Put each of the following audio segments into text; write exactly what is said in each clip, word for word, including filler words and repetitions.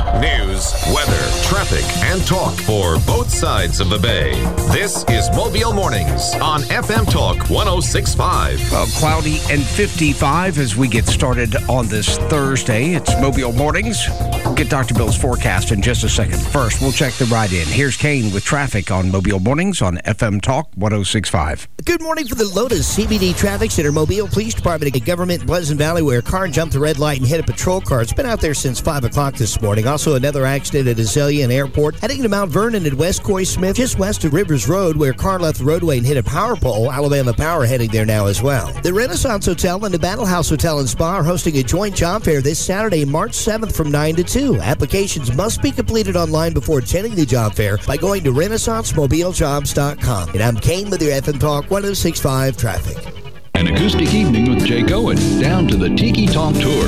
News, weather, traffic, and talk for both sides of the bay. This is Mobile Mornings on F M Talk one oh six point five. Well, cloudy and fifty-five as we get started on this Thursday. It's Mobile Mornings. We'll get Doctor Bill's forecast in just a second. First, we'll check the ride in. Here's Kane with traffic on Mobile Mornings on F M Talk one oh six point five. Good morning for the Lotus C B D Traffic Center. Mobile Police Department at Government Pleasant Valley, where a car jumped the red light and hit a patrol car. It's been out there since five o'clock this morning. Also, another accident at Azalea Airport. Heading to Mount Vernon at West Coy Smith, just west of Rivers Road, where a car left the roadway and hit a power pole. Alabama Power heading there now as well. The Renaissance Hotel and the Battle House Hotel and Spa are hosting a joint job fair this Saturday, March seventh from nine to two. Applications must be completed online before attending the job fair by going to renaissance mobile jobs dot com. And I'm Kane with your F M Talk one oh six point five traffic. An acoustic evening with Jay Cohen, down to the Tiki Talk Tour.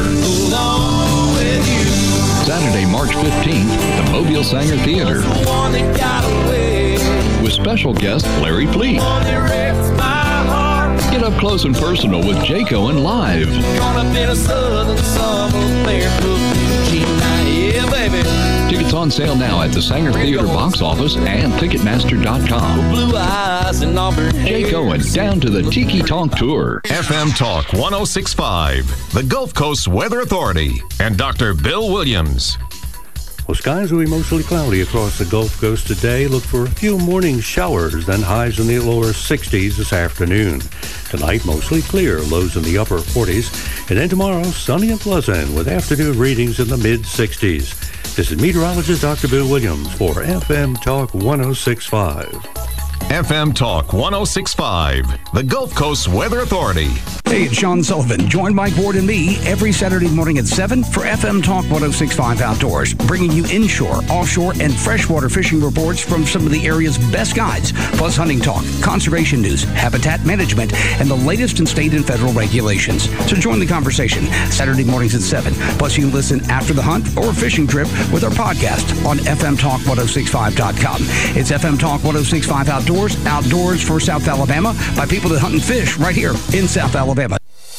Along with you. Saturday, March fifteenth, the Mobile Sanger Theater. The one that got away. With special guest Larry Fleet. One that wrecks my heart. Get up close and personal with Jay Cohen live. Caught up in a southern summer barefoot G nine, yeah, baby. Tickets on sale now at the Sanger Theater box office and Ticketmaster dot com. Blue eyes and auburn Jay Cohen, down to the Tiki Talk Tour. F M Talk one oh six point five, the Gulf Coast Weather Authority, and Doctor Bill Williams. Well, skies will be mostly cloudy across the Gulf Coast today. Look for a few morning showers, then highs in the lower sixties this afternoon. Tonight, mostly clear, lows in the upper forties. And then tomorrow, sunny and pleasant with afternoon readings in the mid-sixties. This is meteorologist Doctor Bill Williams for F M Talk one oh six point five. F M Talk one oh six point five, the Gulf Coast Weather Authority. Hey, it's Sean Sullivan. Join Mike Ward and me every Saturday morning at seven for F M Talk one oh six point five Outdoors, bringing you inshore, offshore, and freshwater fishing reports from some of the area's best guides, plus hunting talk, conservation news, habitat management, and the latest in state and federal regulations. So join the conversation Saturday mornings at seven. Plus, you can listen after the hunt or fishing trip with our podcast on F M Talk one oh six point five dot com. It's F M Talk one oh six point five Outdoors. Outdoors for South Alabama by people that hunt and fish right here in South Alabama.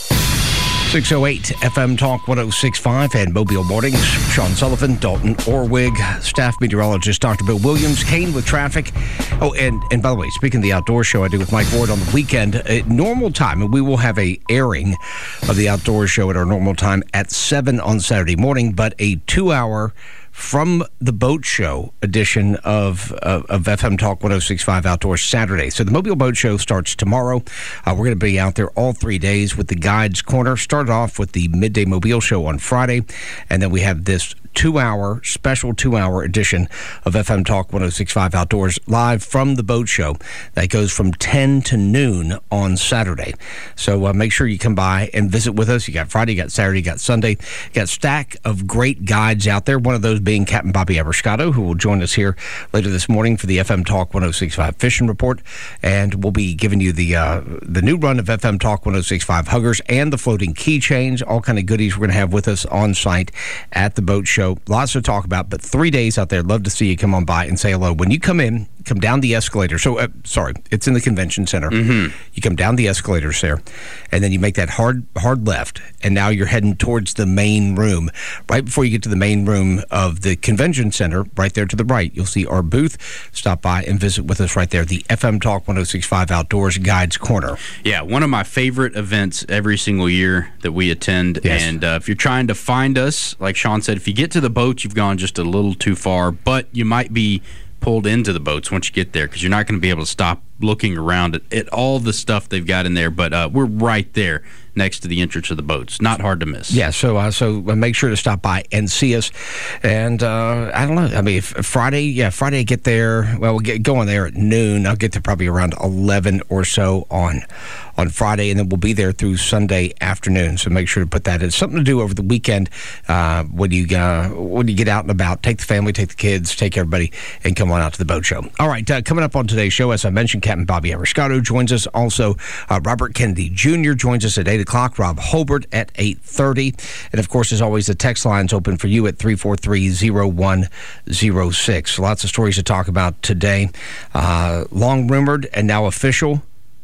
six oh eight F M Talk one oh six point five and Mobile Mornings. Sean Sullivan, Dalton Orwig, staff meteorologist Doctor Bill Williams, Kane with traffic. Oh, and, and by the way, speaking of the outdoor show I do with Mike Ward on the weekend, at normal time, and we will have a airing of the outdoor show at our normal time at seven on Saturday morning, but a two-hour from the Boat Show edition of, uh, of F M Talk one oh six point five Outdoors Saturday. So the Mobile Boat Show starts tomorrow. Uh, we're going to be out there all three days with the Guides Corner. Started off with the Midday Mobile Show on Friday, and then we have this two-hour, special two-hour edition of F M Talk one oh six point five Outdoors live from the Boat Show. That goes from ten to noon on Saturday. So uh, make sure you come by and visit with us. You got Friday, you got Saturday, you got Sunday. You got a stack of great guides out there, one of those being Captain Bobby Abrascato, who will join us here later this morning for the F M Talk one oh six point five Fishing Report. And we'll be giving you the uh, the new run of F M Talk one oh six point five Huggers and the floating keychains, all kind of goodies we're going to have with us on site at the Boat Show. Lots to talk about, but three days out there. Love to see you come on by and say hello. When you come in, come down the escalator. So, uh, sorry, it's in the convention center. Mm-hmm. You come down the escalators there, and then you make that hard hard left, and now you're heading towards the main room. Right before you get to the main room of the convention center, right there to the right, you'll see our booth. Stop by and visit with us right there, the F M Talk one oh six point five Outdoors Guides Corner. Yeah, one of my favorite events every single year that we attend. Yes. And uh, if you're trying to find us, like Sean said, if you get to the boat, you've gone just a little too far, but you might be pulled into the boats once you get there because you're not going to be able to stop looking around at, at all the stuff they've got in there. But uh, we're right there next to the entrance of the boats. Not hard to miss. Yeah, so uh, so make sure to stop by and see us. And uh, I don't know. I mean, if Friday, yeah, Friday I get there. Well, we'll get going there at noon. I'll get there probably around eleven or so on on Friday, and then we'll be there through Sunday afternoon. So make sure to put that in. Something to do over the weekend uh, when you uh, when you get out and about. Take the family, take the kids, take everybody, and come on out to the Boat Show. All right, uh, coming up on today's show, as I mentioned, Captain Bobby Abrascato joins us. Also, uh, Robert Kennedy Junior joins us at eight o'clock. Rob Holbert at eight thirty. And, of course, as always, the text line's open for you at three four three, zero one zero six. Lots of stories to talk about today. Uh, long rumored and now official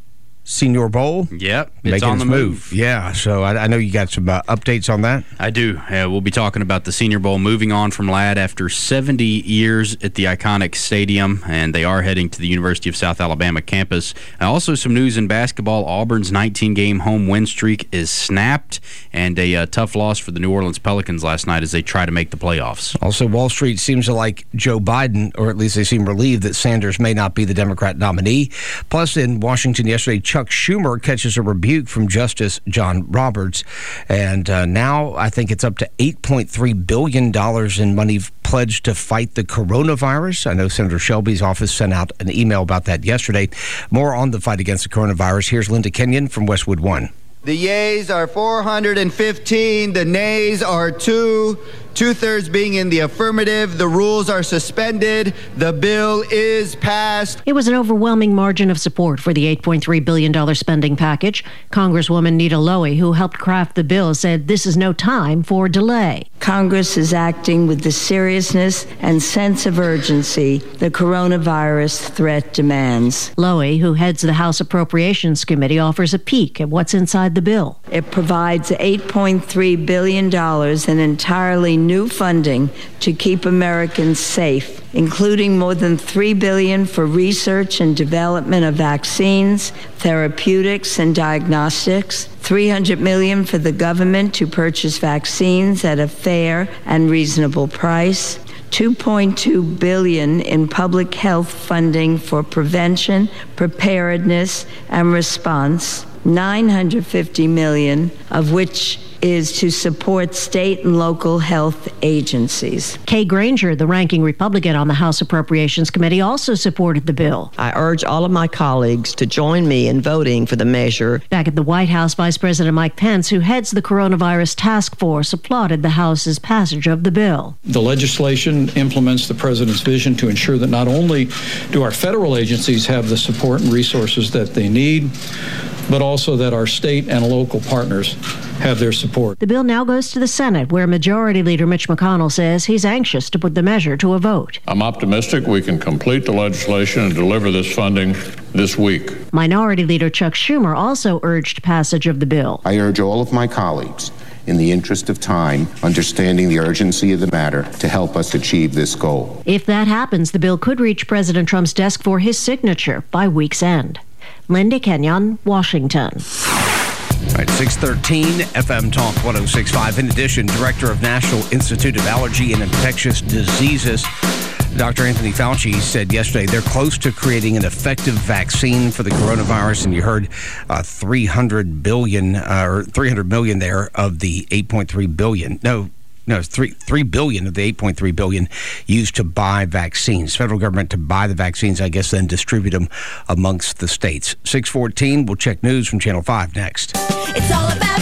Senior Bowl. Yep, it's making on the its move. Yeah, so I, I know you got some uh, updates on that. I do. Uh, we'll be talking about the Senior Bowl moving on from Ladd after seventy years at the iconic stadium, and they are heading to the University of South Alabama campus. Uh, also, some news in basketball. Auburn's nineteen-game home win streak is snapped, and a uh, tough loss for the New Orleans Pelicans last night as they try to make the playoffs. Also, Wall Street seems to like Joe Biden, or at least they seem relieved that Sanders may not be the Democrat nominee. Plus, in Washington yesterday, Chuck Schumer catches a rebuke from Justice John Roberts. And uh, now I think it's up to eight point three billion dollars in money pledged to fight the coronavirus. I know Senator Shelby's office sent out an email about that yesterday. More on the fight against the coronavirus. Here's Linda Kenyon from Westwood One. The yeas are four hundred fifteen. The nays are two. Two-thirds being in the affirmative. The rules are suspended. The bill is passed. It was an overwhelming margin of support for the eight point three billion dollars spending package. Congresswoman Nita Lowey, who helped craft the bill, said this is no time for delay. Congress is acting with the seriousness and sense of urgency the coronavirus threat demands. Lowey, who heads the House Appropriations Committee, offers a peek at what's inside the bill. It provides eight point three billion dollars in entirely new funding to keep Americans safe, including more than three billion dollars for research and development of vaccines, therapeutics, and diagnostics, three hundred million dollars for the government to purchase vaccines at a fair and reasonable price, two point two billion dollars in public health funding for prevention, preparedness, and response, nine hundred fifty million dollars of which is to support state and local health agencies. Kay Granger, the ranking Republican on the House Appropriations Committee, also supported the bill. I urge all of my colleagues to join me in voting for the measure. Back at the White House, Vice President Mike Pence, who heads the coronavirus task force, applauded the House's passage of the bill. The legislation implements the president's vision to ensure that not only do our federal agencies have the support and resources that they need, but also that our state and local partners have their support. The bill now goes to the Senate, where Majority Leader Mitch McConnell says he's anxious to put the measure to a vote. I'm optimistic we can complete the legislation and deliver this funding this week. Minority Leader Chuck Schumer also urged passage of the bill. I urge all of my colleagues, in the interest of time, understanding the urgency of the matter, to help us achieve this goal. If that happens, the bill could reach President Trump's desk for his signature by week's end. Linda Kenyon, Washington. All right, six thirteen F M Talk one oh six point five. In addition, Director of National Institute of Allergy and Infectious Diseases, Doctor Anthony Fauci, said yesterday they're close to creating an effective vaccine for the coronavirus. And you heard uh, three hundred billion uh, or three hundred million there of the eight point three billion. No. No, it's three three billion of the eight point three billion used to buy vaccines. Federal government to buy the vaccines, I guess, then distribute them amongst the states. six fourteen. We'll check news from Channel Five next. It's all about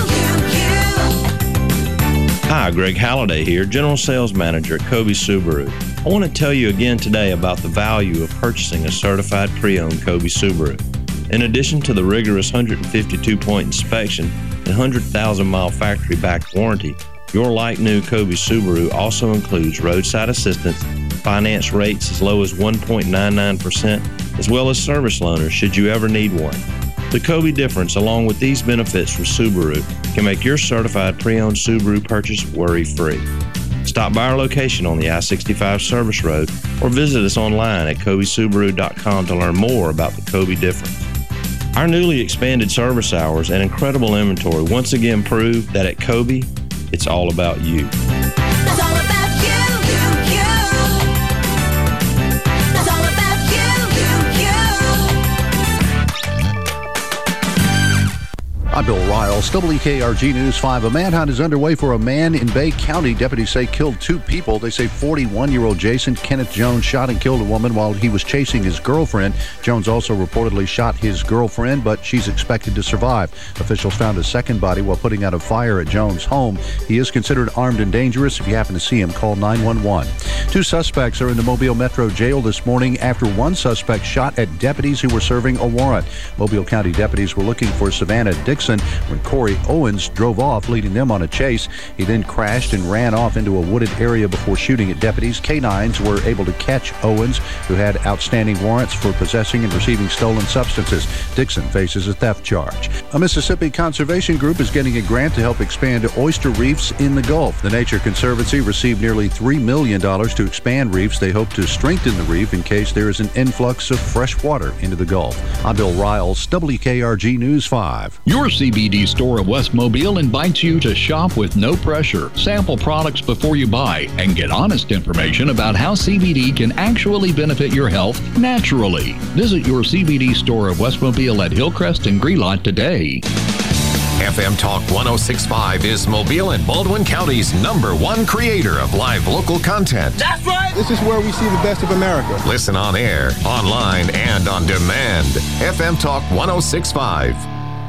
you, you, you. Hi, Greg Halliday here, General Sales Manager at Kobe Subaru. I want to tell you again today about the value of purchasing a certified pre-owned Kobe Subaru. In addition to the rigorous one hundred fifty-two point inspection and one hundred thousand mile factory-backed warranty, your like-new Kobe Subaru also includes roadside assistance, finance rates as low as one point nine nine percent, as well as service loaners should you ever need one. The Kobe difference, along with these benefits from Subaru, can make your certified pre-owned Subaru purchase worry-free. Stop by our location on the I sixty-five Service Road or visit us online at kobe subaru dot com to learn more about the Kobe difference. Our newly expanded service hours and incredible inventory once again prove that at Kobe, it's all about you. It's all about you, you, you. It's all about you, you, you. I'm Bill Riles, W K R G News five. A manhunt is underway for a man in Bay County. Deputies say killed two people. They say forty-one-year-old Jason Kenneth Jones shot and killed a woman while he was chasing his girlfriend. Jones also reportedly shot his girlfriend, but she's expected to survive. Officials found a second body while putting out a fire at Jones' home. He is considered armed and dangerous. If you happen to see him, call nine one one. Two suspects are in the Mobile Metro Jail this morning after one suspect shot at deputies who were serving a warrant. Mobile County deputies were looking for Savannah Dixon when Corey Owens drove off, leading them on a chase. He then crashed and ran off into a wooded area before shooting at deputies. Canines were able to catch Owens, who had outstanding warrants for possessing and receiving stolen substances. Dixon faces a theft charge. A Mississippi conservation group is getting a grant to help expand oyster reefs in the Gulf. The Nature Conservancy received nearly three million dollars to expand reefs. They hope to strengthen the reef in case there is an influx of fresh water into the Gulf. I'm Bill Riles, W K R G News five. Your C B D store of West Mobile invites you to shop with no pressure, sample products before you buy, and get honest information about how C B D can actually benefit your health naturally. Visit your C B D store of West Mobile at Hillcrest and Grelot today. F M Talk one oh six point five is Mobile and Baldwin County's number one creator of live local content. That's right! This is where we see the best of America. Listen on air, online, and on demand. F M Talk one oh six point five.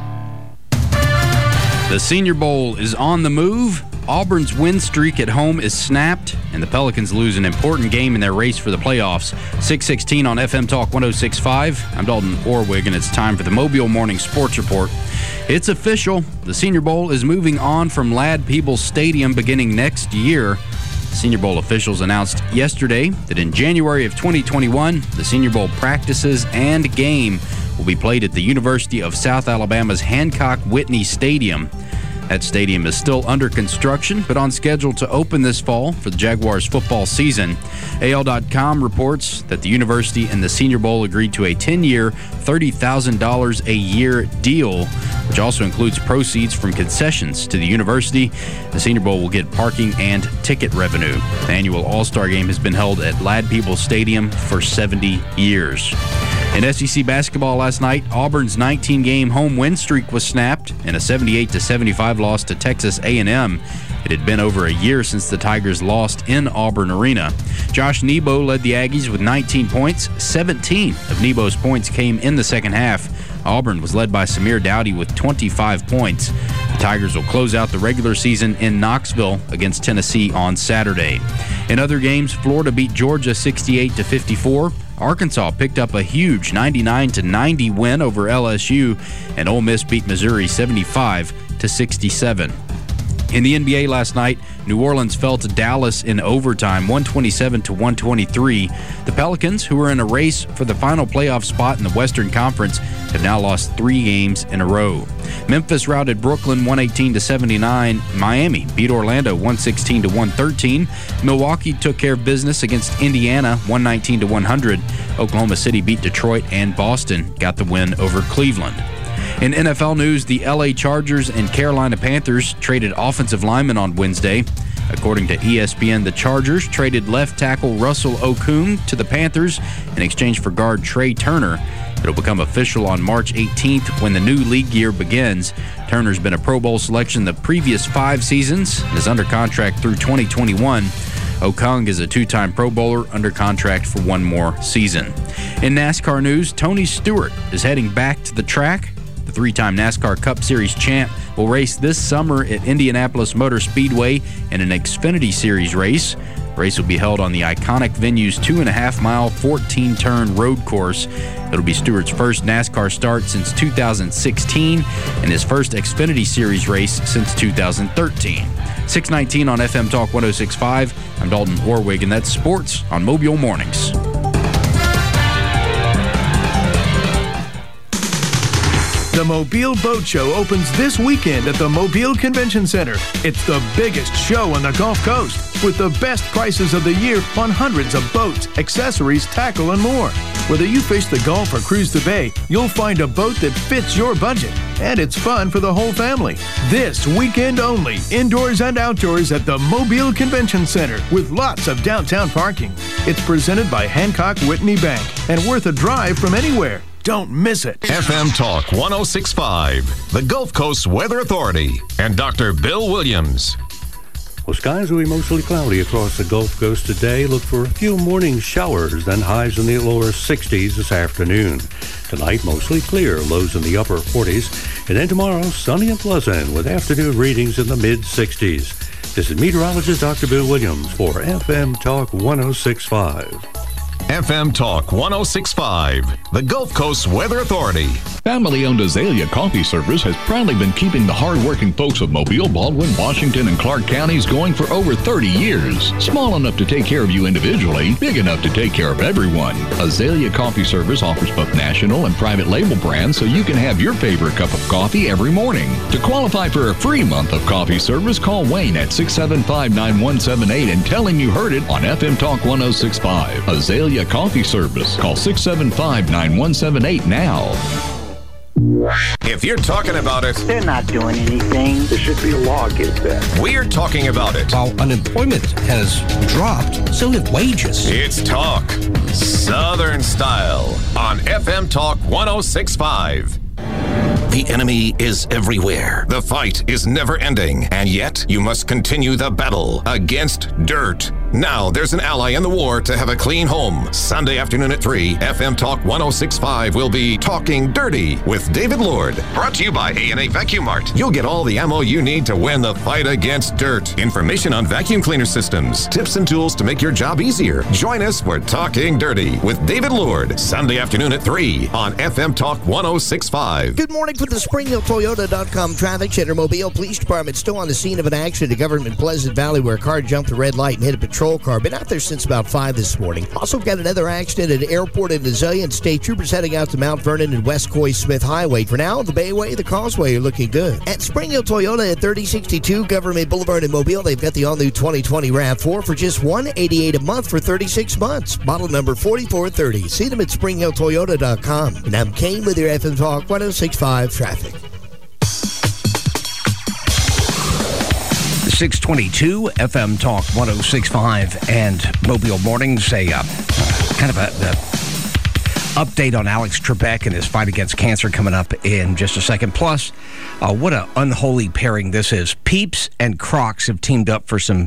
The Senior Bowl is on the move. Auburn's win streak at home is snapped, and the Pelicans lose an important game in their race for the playoffs. six sixteen on F M Talk one oh six point five. I'm Dalton Orwig, and it's time for the Mobile Morning Sports Report. It's official. The Senior Bowl is moving on from Ladd-Peebles Stadium beginning next year. Senior Bowl officials announced yesterday that in January of twenty twenty-one, the Senior Bowl practices and game will be played at the University of South Alabama's Hancock-Whitney Stadium. That stadium is still under construction, but on schedule to open this fall for the Jaguars football season. A L dot com reports that the university and the Senior Bowl agreed to a ten-year, thirty thousand dollars a year deal, which also includes proceeds from concessions to the university. The Senior Bowl will get parking and ticket revenue. The annual All-Star Game has been held at Ladd-Peebles Stadium for seventy years. In S E C basketball last night, Auburn's nineteen-game home win streak was snapped in a seventy-eight to seventy-five loss to Texas A and M. It had been over a year since the Tigers lost in Auburn Arena. Josh Nebo led the Aggies with nineteen points. seventeen of Nebo's points came in the second half. Auburn was led by Samir Dowdy with twenty-five points. The Tigers will close out the regular season in Knoxville against Tennessee on Saturday. In other games, Florida beat Georgia sixty-eight to fifty-four. Arkansas picked up a huge ninety-nine to ninety win over L S U, and Ole Miss beat Missouri seventy-five to sixty-seven. In the N B A last night, New Orleans fell to Dallas in overtime, one twenty-seven to one twenty-three. The Pelicans, who were in a race for the final playoff spot in the Western Conference, have now lost three games in a row. Memphis routed Brooklyn one eighteen to seventy-nine. Miami beat Orlando one sixteen to one thirteen. Milwaukee took care of business against Indiana one nineteen to one hundred. Oklahoma City beat Detroit, and Boston got the win over Cleveland. In N F L news, the L A Chargers and Carolina Panthers traded offensive linemen on Wednesday. According to E S P N, the Chargers traded left tackle Russell Okung to the Panthers in exchange for guard Trey Turner. It'll become official on March eighteenth when the new league year begins. Turner's been a Pro Bowl selection the previous five seasons and is under contract through twenty twenty-one. Okung is a two-time Pro Bowler under contract for one more season. In NASCAR news, Tony Stewart is heading back to the track. The three-time NASCAR Cup Series champ will race this summer at Indianapolis Motor Speedway in an Xfinity Series race. The race will be held on the iconic venue's two and a half mile, fourteen turn road course. It'll be Stewart's first NASCAR start since two thousand sixteen and his first Xfinity Series race since two thousand thirteen. six nineteen on F M Talk one oh six point five. I'm Dalton Orwig, and that's sports on Mobile Mornings. The Mobile Boat Show opens this weekend at the Mobile Convention Center. It's the biggest show on the Gulf Coast, with the best prices of the year on hundreds of boats, accessories, tackle, and more. Whether you fish the Gulf or cruise the Bay, you'll find a boat that fits your budget. And it's fun for the whole family. This weekend only, indoors and outdoors at the Mobile Convention Center, with lots of downtown parking. It's presented by Hancock Whitney Bank and worth a drive from anywhere. Don't miss it. F M Talk one oh six point five, the Gulf Coast Weather Authority, and Doctor Bill Williams. Well, skies will be mostly cloudy across the Gulf Coast today. Look for a few morning showers, then highs in the lower sixties this afternoon. Tonight, mostly clear, lows in the upper forties. And then tomorrow, sunny and pleasant with afternoon readings in the mid-sixties. This is meteorologist Doctor Bill Williams for F M Talk one oh six point five. F M Talk one oh six point five, the Gulf Coast Weather Authority. Family-owned Azalea Coffee Service has proudly been keeping the hard-working folks of Mobile, Baldwin, Washington, and Clark counties going for over thirty years. Small enough to take care of you individually, big enough to take care of everyone. Azalea Coffee Service offers both national and private label brands so you can have your favorite cup of coffee every morning. To qualify for a free month of coffee service, call Wayne at six seven five, nine one seven eight and tell him you heard it on F M Talk one oh six point five. Azalea Coffee Service. Call six seven five, nine one seven eight now. If you're talking about it, they're not doing anything. there should be a law against that. We're talking about it. While unemployment has dropped, so have wages. It's Talk Southern Style on F M Talk one oh six point five. The enemy is everywhere. The fight is never ending, and yet you must continue the battle against dirt. Now there's an ally in the war to have a clean home. Sunday afternoon at three, F M Talk one oh six point five will be Talking Dirty with David Lord. Brought to you by A and A Vacuum Mart. You'll get all the ammo you need to win the fight against dirt. Information on vacuum cleaner systems, tips and tools to make your job easier. Join us for Talking Dirty with David Lord. Sunday afternoon at three on F M Talk one oh six point five. Good morning from the Spring Hill Toyota dot com traffic center. Mobile Police Department still on the scene of an accident at Government Pleasant Valley where a car jumped the red light and hit a patrol car. Been out there since about five this morning. Also got another accident at an airport in Azalea, and state troopers heading out to Mount Vernon and West Coy Smith Highway. For now, the Bayway, the Causeway are looking good. At Spring Hill Toyota at thirty sixty-two Government Boulevard in Mobile, they've got the all-new twenty twenty RAV four for just one hundred eighty-eight dollars a month for thirty-six months. Model number forty-four thirty. See them at Spring Hill Toyota dot com. And I'm Kane with your F M Talk one oh six point five traffic. six twenty-two F M Talk one oh six point five and Mobile Mornings. A uh, kind of a, a update on Alex Trebek and his fight against cancer coming up in just a second. Plus, uh, what an unholy pairing this is. Peeps and Crocs have teamed up for some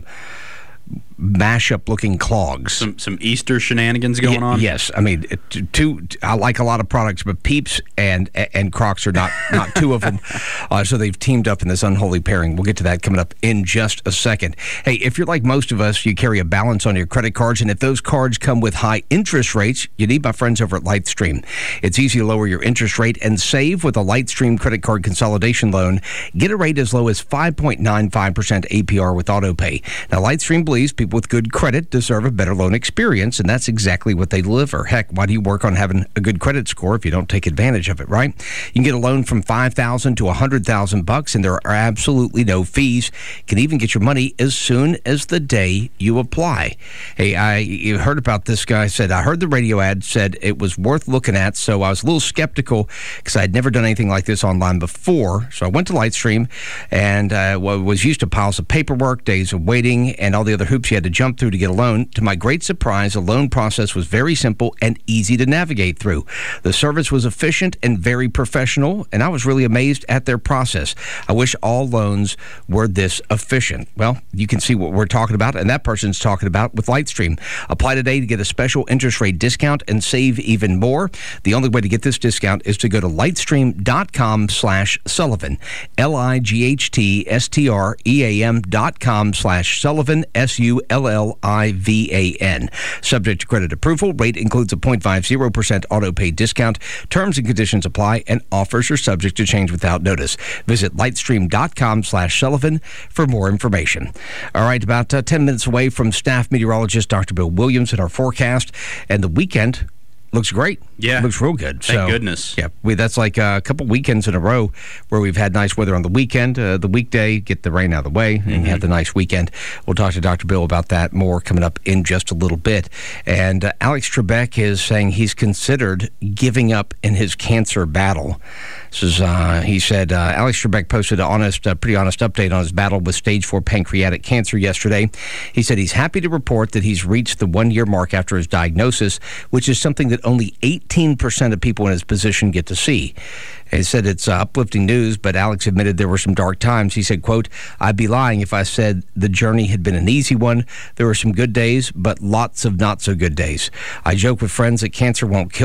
mashup-looking clogs. Some some Easter shenanigans going y- on? Yes. I mean, two. I like a lot of products, but Peeps and and Crocs are not, not two of them. Uh, so they've teamed up in this unholy pairing. We'll get to that coming up in just a second. Hey, if you're like most of us, you carry a balance on your credit cards, and if those cards come with high interest rates, you need my friends over at Lightstream. It's easy to lower your interest rate and save with a Lightstream credit card consolidation loan. Get a rate as low as five point nine five percent A P R with AutoPay. Now, Lightstream believes people with good credit deserve a better loan experience, and that's exactly what they deliver. Heck, why do you work on having a good credit score if you don't take advantage of it, right? You can get a loan from five thousand dollars to one hundred thousand bucks, and there are absolutely no fees. You can even get your money as soon as the day you apply. Hey, I you heard about this guy. Said I heard the radio ad said it was worth looking at, so I was a little skeptical because I had never done anything like this online before. So I went to Lightstream and uh, was used to piles of paperwork, days of waiting, and all the other hoops you had to jump through to get a loan. To my great surprise, the loan process was very simple and easy to navigate through. The service was efficient and very professional, and I was really amazed at their process. I wish all loans were this efficient. Well, you can see what we're talking about, and that person's talking about with Lightstream. Apply today to get a special interest rate discount and save even more. The only way to get this discount is to go to lightstream.com slash Sullivan. L I G H T S T R E A M dot com slash Sullivan, S U L L I V A N. Subject to credit approval. Rate includes a zero point five zero percent auto pay discount. Terms and conditions apply, and offers are subject to change without notice. Visit lightstream.com slash Sullivan for more information. All right, about uh, ten minutes away from staff meteorologist Doctor Bill Williams in our forecast, and the weekend looks great. Yeah. Looks real good. Thank so, goodness. Yeah, we, that's like a couple weekends in a row where we've had nice weather on the weekend. Uh, the weekday, get the rain out of the way, and Mm-hmm. have the nice weekend. We'll talk to Doctor Bill about that more coming up in just a little bit. And uh, Alex Trebek is saying he's considered giving up in his cancer battle. This is, uh, he said, uh, Alex Trebek posted an honest, uh, pretty honest update on his battle with stage four pancreatic cancer yesterday. He said he's happy to report that he's reached the one-year mark after his diagnosis, which is something that only eighteen percent of people in his position get to see. He said it's uh, uplifting news, but Alex admitted there were some dark times. He said, quote, I'd be lying if I said the journey had been an easy one. There were some good days, but lots of not so good days. I joke with friends that cancer won't kill me,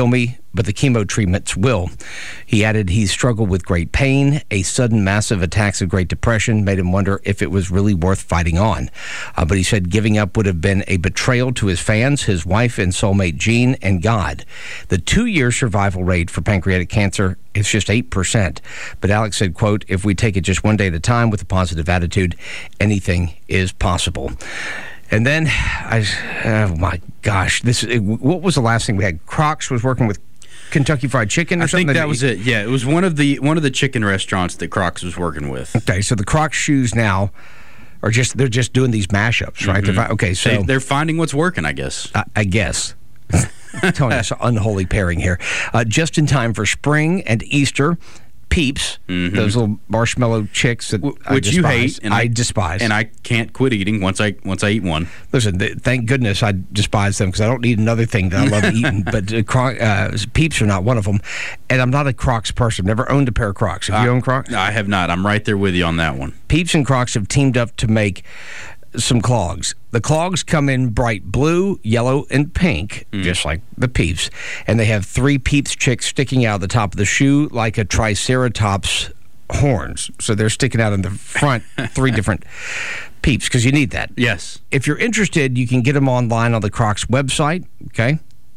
but the chemo treatments will. He added he struggled with great pain. A sudden massive attacks of Great Depression made him wonder if it was really worth fighting on. Uh, but he said giving up would have been a betrayal to his fans, his wife and soulmate Jean, and God. The two-year survival rate for pancreatic cancer is just eight percent. But Alex said, quote, if we take it just one day at a time with a positive attitude, anything is possible. And then, I, oh my gosh, this what was the last thing we had? Crocs was working with Kentucky Fried Chicken or I something? think that was it. Yeah, it was one of the one of the chicken restaurants that Crocs was working with. Okay, so the Crocs shoes now are just, they're just doing these mashups, right? Mm-hmm. They're, okay, so. They, they're finding what's working, I guess. I, I guess. Tony, it's an unholy pairing here. Uh, just in time for spring and Easter. Peeps, mm-hmm. those little marshmallow chicks that w- I which despise. you hate, and I, I despise, and I can't quit eating once I once I eat one. Listen, th- thank goodness I despise them because I don't need another thing that I love eating. But uh, Cro- uh, Peeps are not one of them, and I'm not a Crocs person. Never owned a pair of Crocs. Have uh, you owned Crocs? I have not. I'm right there with you on that one. Peeps and Crocs have teamed up to make some clogs. The clogs come in bright blue, yellow, and pink, mm. just like the Peeps, and they have three Peeps chicks sticking out of the top of the shoe like a triceratops horns. So they're sticking out in the front, three different Peeps, because you need that. Yes. If you're interested, you can get them online on the Crocs website, okay?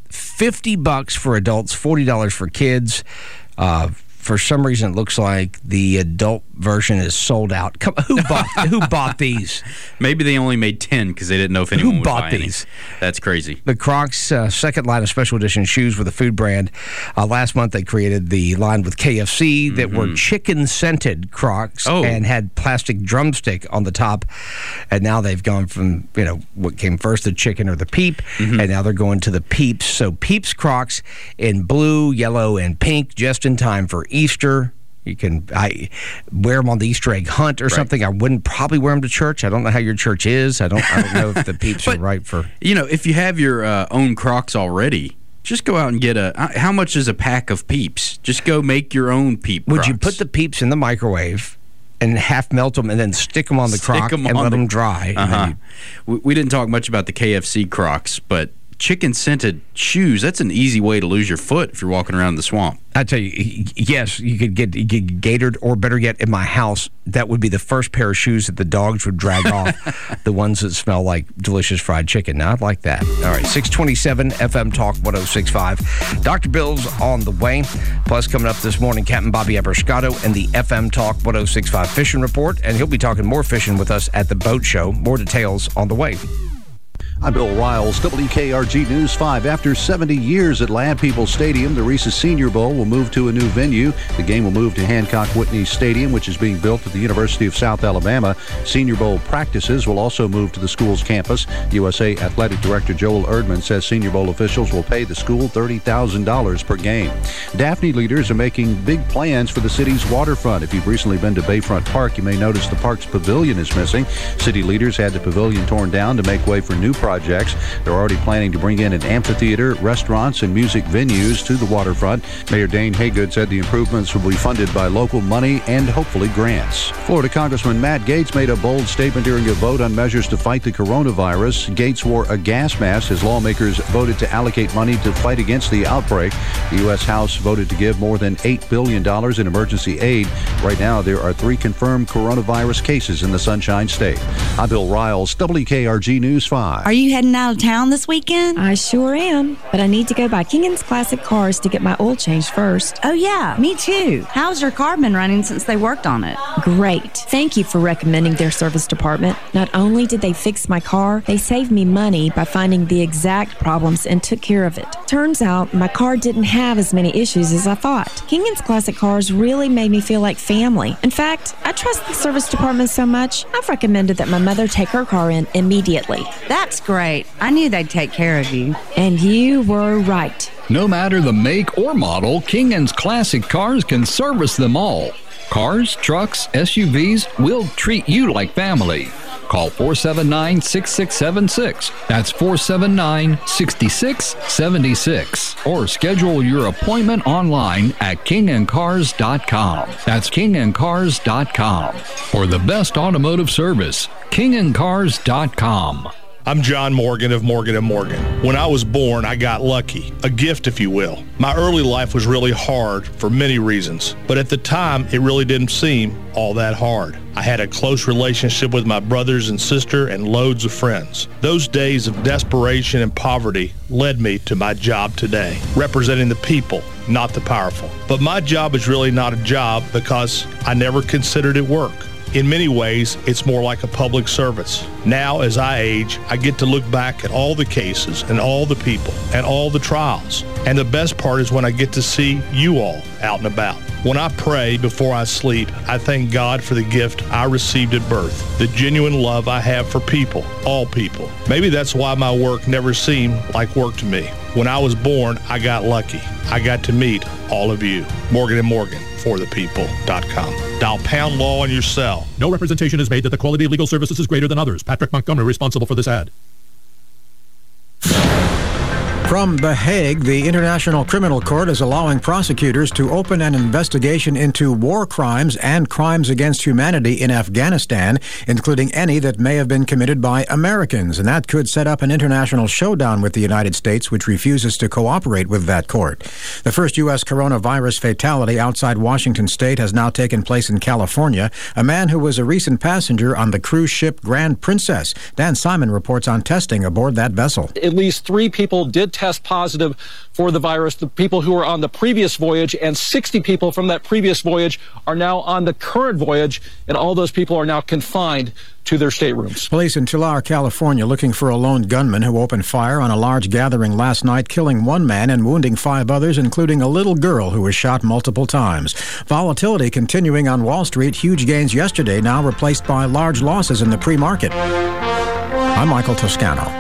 fifty bucks for adults, forty dollars for kids. Uh, for some reason, it looks like the adult version is sold out. Come, who bought who bought these? Maybe they only made ten because they didn't know if anyone who would bought buy these? Any. That's crazy. The Crocs uh, second line of special edition shoes with a food brand. Uh, last month, they created the line with K F C that mm-hmm. were chicken-scented Crocs oh. and had plastic drumstick on the top. And now they've gone from, you know, what came first, the chicken or the Peep, mm-hmm. and now they're going to the Peeps. So Peeps Crocs in blue, yellow, and pink, just in time for Easter. You can I wear them on the Easter egg hunt or right. something. I wouldn't probably wear them to church. I don't know how your church is. I don't. I don't know if the Peeps but, are right for. You know, if you have your uh, own Crocs already, just go out and get a. Uh, how much is a pack of Peeps? Just go make your own Peep. Would Crocs. you put the Peeps in the microwave and half melt them and then stick them on the stick Croc and on let the, them dry? Uh-huh. You, we, we didn't talk much about the K F C Crocs, but chicken scented shoes, that's an easy way to lose your foot if you're walking around the swamp. I tell you, yes, you could get, you could get gatored, or better yet, in my house, that would be the first pair of shoes that the dogs would drag off, the ones that smell like delicious fried chicken. Now, I'd like that. All right, six twenty-seven F M Talk one oh six point five. Doctor Bill's on the way. Plus, coming up this morning, Captain Bobby Abrascato and the F M Talk one oh six point five Fishing Report, and he'll be talking more fishing with us at the boat show. More details on the way. I'm Bill Riles, W K R G News five. After seventy years at Land People Stadium, the Reese's Senior Bowl will move to a new venue. The game will move to Hancock Whitney Stadium, which is being built at the University of South Alabama. Senior Bowl practices will also move to the school's campus. U S A Athletic Director Joel Erdman says Senior Bowl officials will pay the school thirty thousand dollars per game. Daphne leaders are making big plans for the city's waterfront. If you've recently been to Bayfront Park, you may notice the park's pavilion is missing. City leaders had the pavilion torn down to make way for new projects. They're already planning to bring in an amphitheater, restaurants, and music venues to the waterfront. Mayor Dane Haygood said the improvements will be funded by local money and hopefully grants. Florida Congressman Matt Gaetz made a bold statement during a vote on measures to fight the coronavirus. Gaetz wore a gas mask as lawmakers voted to allocate money to fight against the outbreak. The U S House voted to give more than eight billion dollars in emergency aid. Right now, there are three confirmed coronavirus cases in the Sunshine State. I'm Bill Riles, W K R G News five. Are you heading out of town this weekend? I sure am, but I need to go by King's Classic Cars to get my oil changed first. Oh, yeah, me too. How's your car been running since they worked on it? Great. Thank you for recommending their service department. Not only did they fix my car, they saved me money by finding the exact problems and took care of it. Turns out my car didn't have as many issues as I thought. King's Classic Cars really made me feel like family. In fact, I trust the service department so much, I've recommended that my mother take her car in immediately. That's great. I knew they'd take care of you. And you were right. No matter the make or model, King's Classic Cars can service them all. Cars, trucks, S U Vs, we'll treat you like family. Call four seven nine, six six seven six. That's four seven nine, six six seven six. Or schedule your appointment online at king and cars dot com. That's king and cars dot com. For the best automotive service, king and cars dot com. I'm John Morgan of Morgan and Morgan. When I was born, I got lucky, a gift, if you will. My early life was really hard for many reasons, but at the time, it really didn't seem all that hard. I had a close relationship with my brothers and sister and loads of friends. Those days of desperation and poverty led me to my job today, representing the people, not the powerful. But my job is really not a job because I never considered it work. In many ways, it's more like a public service. Now, as I age, I get to look back at all the cases and all the people and all the trials. And the best part is when I get to see you all out and about. When I pray before I sleep, I thank God for the gift I received at birth, the genuine love I have for people, all people. Maybe that's why my work never seemed like work to me. When I was born, I got lucky. I got to meet all of you. Morgan and Morgan, for the people dot com. Dial pound law on your cell. No representation is made that the quality of legal services is greater than others. Patrick Montgomery responsible for this ad. From The Hague, the International Criminal Court is allowing prosecutors to open an investigation into war crimes and crimes against humanity in Afghanistan, including any that may have been committed by Americans. And that could set up an international showdown with the United States, which refuses to cooperate with that court. The first U S coronavirus fatality outside Washington state has now taken place in California. A man who was a recent passenger on the cruise ship Grand Princess. Dan Simon reports on testing aboard that vessel. At least three people did test positive for the virus, the people who were on the previous voyage, and sixty people from that previous voyage are now on the current voyage, and all those people are now confined to their staterooms. Police in Tulare, California, looking for a lone gunman who opened fire on a large gathering last night, killing one man and wounding five others, including a little girl who was shot multiple times. Volatility continuing on Wall Street. Huge gains yesterday, now replaced by large losses in the pre-market. I'm Michael Toscano.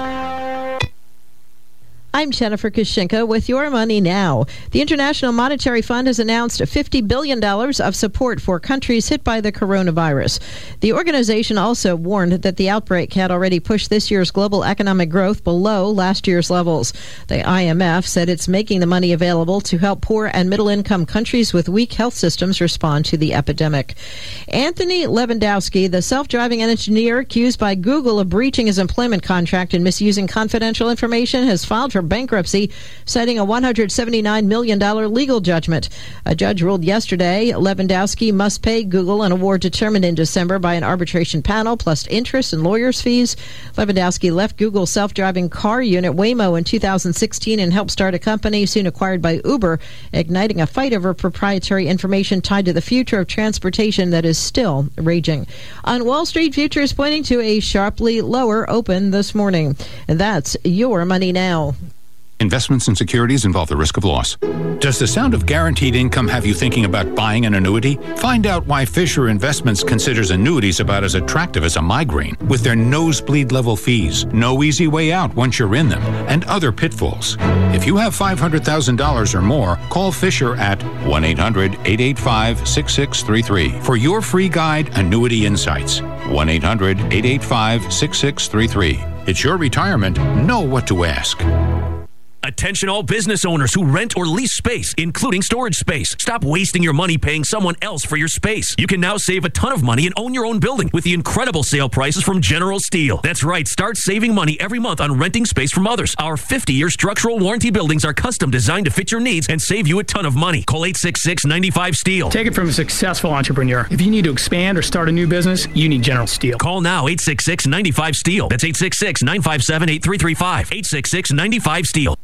I'm Jennifer Kushinka with Your Money Now. The International Monetary Fund has announced fifty billion dollars of support for countries hit by the coronavirus. The organization also warned that the outbreak had already pushed this year's global economic growth below last year's levels. The I M F said it's making the money available to help poor and middle-income countries with weak health systems respond to the epidemic. Anthony Lewandowski, the self-driving engineer accused by Google of breaching his employment contract and misusing confidential information, has filed for bankruptcy, citing a one hundred seventy-nine million dollars legal judgment. A judge ruled yesterday Lewandowski must pay Google an award determined in December by an arbitration panel, plus interest and lawyers' fees. Lewandowski left Google's self-driving car unit Waymo in two thousand sixteen and helped start a company soon acquired by Uber, igniting a fight over proprietary information tied to the future of transportation that is still raging. On Wall Street, futures pointing to a sharply lower open this morning. And that's Your Money Now. Investments and securities involve the risk of loss. Does the sound of guaranteed income have you thinking about buying an annuity? Find out why Fisher Investments considers annuities about as attractive as a migraine, with their nosebleed level fees, no easy way out once you're in them, and other pitfalls. If you have five hundred thousand dollars or more, call Fisher at one eight hundred, eight eight five, six six three three for your free guide, Annuity Insights. one eight hundred, eight eight five, six six three three. It's your retirement. Know what to ask. Attention all business owners who rent or lease space, including storage space. Stop wasting your money paying someone else for your space. You can now save a ton of money and own your own building with the incredible sale prices from General Steel. That's right, start saving money every month on renting space from others. Our fifty-year structural warranty buildings are custom designed to fit your needs and save you a ton of money. Call eight six six, nine five, STEEL. Take it from a successful entrepreneur. If you need to expand or start a new business, you need General Steel. Call now, eight six six, nine five, STEEL. That's eight six six, nine five seven, eight three three five. eight six six, nine five, STEEL.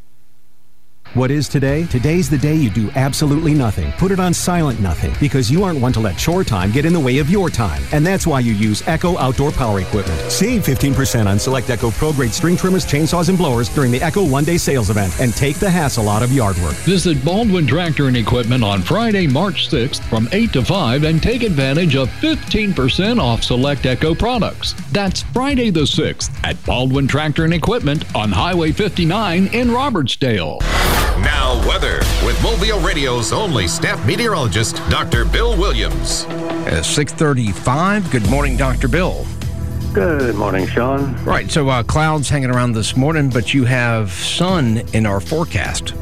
What is today? Today's the day you do absolutely nothing. Put it on silent nothing, because you aren't one to let chore time get in the way of your time. And that's why you use Echo Outdoor Power Equipment. Save fifteen percent on select Echo Pro Grade string trimmers, chainsaws, and blowers during the Echo one-day sales event, and take the hassle out of yard work. Visit Baldwin Tractor and Equipment on Friday, March sixth from eight to five and take advantage of fifteen percent off select Echo products. That's Friday the sixth at Baldwin Tractor and Equipment on Highway fifty-nine in Robertsdale. Now, weather with Mobile Radio's only staff meteorologist, Doctor Bill Williams. At six thirty-five, good morning, Doctor Bill. Good morning, Sean. Right, so uh, clouds hanging around this morning, but you have sun in our forecast.